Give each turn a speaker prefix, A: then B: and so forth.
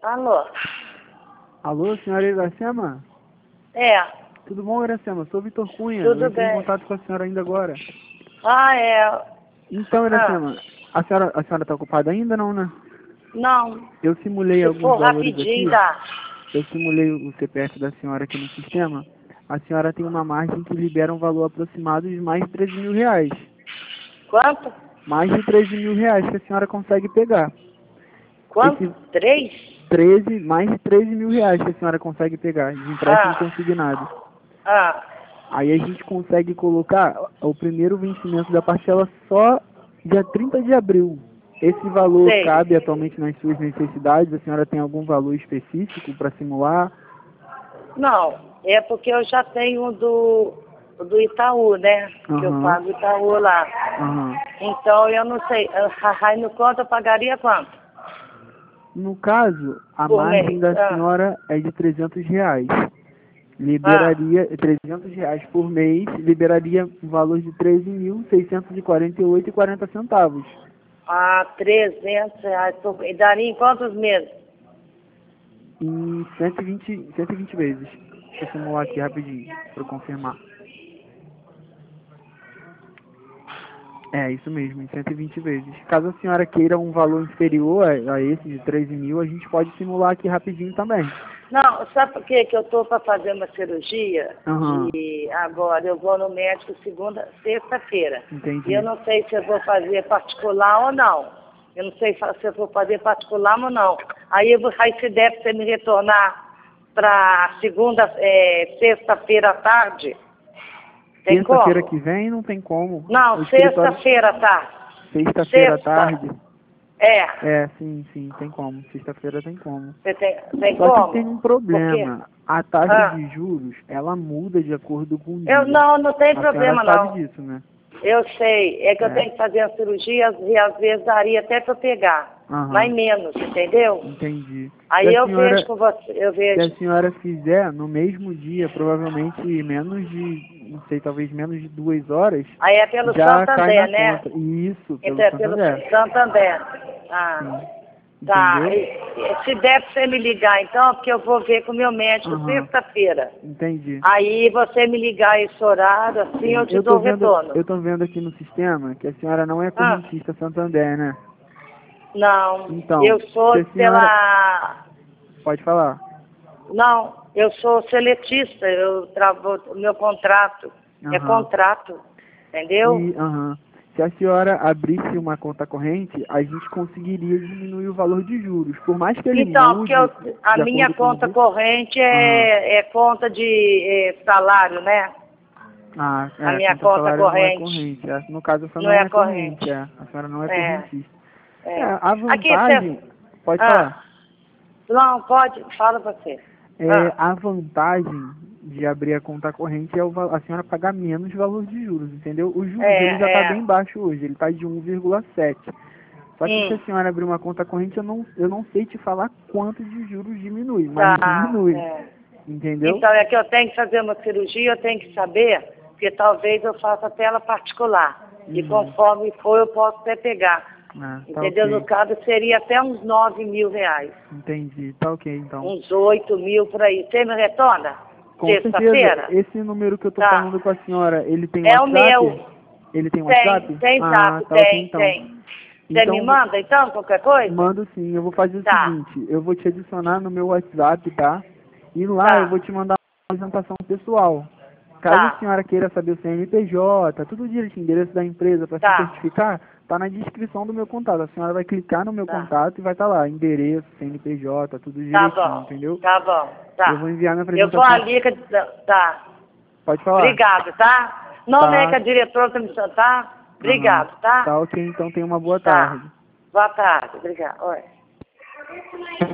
A: Alô?
B: Alô, senhora Iracema?
A: É,
B: Tudo bom, Iracema? Sou Vitor Cunha.
A: tudo
B: Eu entrei em
A: bem.
B: contato com a senhora ainda agora.
A: Ah, é.
B: Então,
A: Ah,
B: Iracema, a senhora está ocupada ainda não, né?
A: não,
B: Eu simulei
A: se
B: alguns
A: for
B: valores
A: rapidinho
B: aqui.
A: dá.
B: Eu simulei o CPF da senhora aqui no sistema. A senhora tem uma margem que libera um valor aproximado de mais de 13 mil reais.
A: Quanto?
B: Mais de 13 mil reais que a senhora consegue pegar.
A: Quanto?
B: Esse
A: 3?
B: 13, mais de 13 mil reais que a senhora consegue pegar de empréstimo
A: Ah,
B: consignado.
A: ah,
B: Aí a gente consegue colocar o primeiro vencimento da parcela só dia 30 de abril. Esse valor
A: sei.
B: cabe atualmente nas suas necessidades? A senhora tem algum valor específico para simular?
A: Não, é porque eu já tenho do Itaú, né? Que eu
B: Aham,
A: pago Itaú lá.
B: aham.
A: Então eu não sei. Aí no conto eu pagaria quanto?
B: No caso, a
A: Por
B: margem
A: mês?
B: da
A: Ah,
B: senhora é de 300 reais.
A: ah,
B: Liberaria 300 reais por mês, liberaria um valor de 13.648,40 centavos.
A: ah, R$ 300 E daria em quantos meses?
B: Em 120 vezes. Deixa eu simular aqui rapidinho, para confirmar. É, isso mesmo, em 120 vezes. Caso a senhora queira um valor inferior a esse de 13 mil, a gente pode simular aqui rapidinho também.
A: Não, sabe por quê? Que eu estou para fazer uma cirurgia
B: Aham,
A: e agora eu vou no médico sexta-feira. E eu
B: entendi.
A: não sei se eu vou fazer particular ou não. Eu não sei se eu vou fazer particular ou não. Aí se der para você me retornar para sexta-feira à tarde, tem
B: Terça-feira que
A: como?
B: vem não tem como. O
A: Não,
B: escritório,
A: sexta-feira à tarde.
B: sexta-feira à
A: Sexta.
B: tarde.
A: É,
B: É, sim, tem como. Sexta-feira tem como.
A: você tem
B: Só que tem
A: como?
B: um
A: Por quê?
B: problema. A taxa
A: Ah,
B: de juros, ela muda de acordo com o
A: eu
B: dia.
A: não tem
B: A senhora
A: problema
B: sabe
A: não.
B: disso, né?
A: Eu sei, é que eu
B: É.
A: tenho que fazer a cirurgia e às vezes daria até para eu pegar, mas
B: Aham,
A: menos, entendeu?
B: entendi. Se
A: Aí
B: a
A: eu vejo
B: senhora,
A: com você, eu
B: se a
A: vejo.
B: senhora fizer no mesmo dia, provavelmente menos de, não sei, talvez menos de 2 horas,
A: Aí é pelo
B: já cai na
A: Santander, né?
B: conta. Isso, pelo
A: Então é pelo
B: Santander.
A: Santander.
B: Sim.
A: Ah, tá.
B: Entendeu?
A: Se der para você me ligar então, porque eu vou ver com o meu médico
B: Aham,
A: sexta-feira.
B: entendi.
A: Aí você me ligar esse horário, assim
B: Sim.
A: eu te dou o retorno.
B: Eu tô vendo aqui no sistema que a senhora não é
A: Ah,
B: correntista Santander, né?
A: não, eu
B: Então, se
A: sou
B: a senhora,
A: pela.
B: pode falar.
A: Não, eu sou seletista, o meu contrato é
B: Aham.
A: contrato, entendeu?
B: Aham. Se a senhora abrisse uma conta corrente, a gente conseguiria diminuir o valor de juros. Por mais que ele
A: Então, porque
B: mude
A: a
B: de
A: minha
B: acordo com o
A: conta
B: dia.
A: corrente
B: Aham.
A: é conta de salário, né?
B: Ah,
A: A minha
B: conta
A: conta
B: salário não é
A: corrente
B: corrente. No caso, a senhora
A: não
B: não
A: é
B: é corrente,
A: corrente.
B: A senhora não é
A: É,
B: correntista.
A: é.
B: A
A: Aqui, você...
B: vantagem, pode
A: Ah,
B: falar.
A: não, pode, fala você. Ah,
B: A vantagem de abrir a conta corrente é a senhora pagar menos valor de juros, entendeu? O juros ele já está
A: é,
B: bem
A: é.
B: baixo hoje, ele está de 1,7. Só que se a
A: Hum,
B: senhora abrir uma conta corrente, eu não sei te falar quanto de juros diminui, mas
A: tá,
B: diminui,
A: é.
B: entendeu?
A: Então é que eu tenho que fazer uma cirurgia, eu tenho que saber, porque talvez eu faça tela particular. E
B: Uhum.
A: conforme for, eu posso até pegar.
B: Ah, tá
A: Entendeu? No
B: ok.
A: caso, seria até uns R$ 9.000.
B: Entendi, tá ok então.
A: Uns 8.000 por aí. Você me retorna?
B: Com certeza,
A: Sexta-feira?
B: esse número que eu tô
A: Tá.
B: falando com a senhora, ele tem
A: É o meu.
B: WhatsApp? Ele tem
A: Tem,
B: WhatsApp?
A: tem
B: Ah,
A: zap,
B: tá ok então.
A: tem. Você me
B: Então,
A: manda então, qualquer coisa?
B: mando sim, eu vou fazer o
A: Tá,
B: seguinte, eu vou te adicionar no meu WhatsApp, tá? E lá eu vou
A: tá,
B: te mandar uma apresentação pessoal. Caso a
A: tá,
B: senhora queira saber o CNPJ, tudo direitinho, endereço da empresa para se
A: tá,
B: certificar, tá na descrição do meu contato. A senhora vai clicar no meu
A: tá.
B: contato e vai estar lá, endereço, CNPJ, tudo
A: Tá
B: direitinho,
A: bom,
B: entendeu?
A: tá bom,
B: Eu vou
A: tá.
B: enviar minha
A: Eu vou
B: apresentação.
A: ali, tá.
B: Pode falar?
A: Obrigado, tá? Nome é que
B: Tá,
A: a diretora tá me chamando, tá?
B: aham.
A: Obrigado, tá?
B: Tá ok, então tenha uma boa
A: Tá.
B: tarde.
A: Boa tarde, obrigado. Oi.